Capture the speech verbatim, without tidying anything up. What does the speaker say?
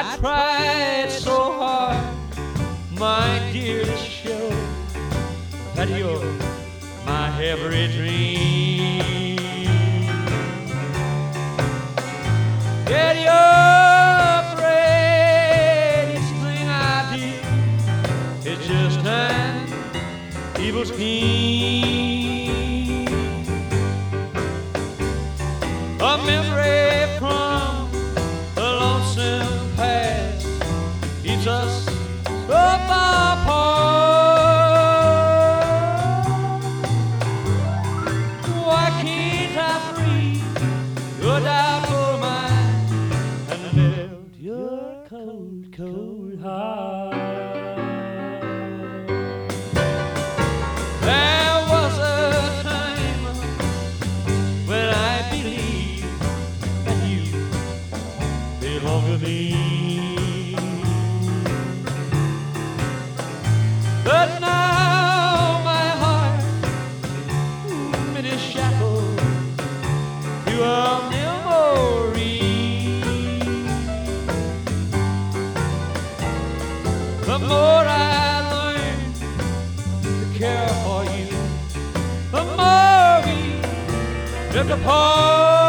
I tried so hard, my dear, to show that you're my every dream. Get your greatest thing I did, it's just an evil scheme. A memory from the lonesome past keeps us so far apart. Why can't I free your doubtful mind and melt your cold, cold heart? There was a time when I believed that you belonged to me, but now my heart it is shackled to a memory. The more I learn to care for you, the more we drift apart.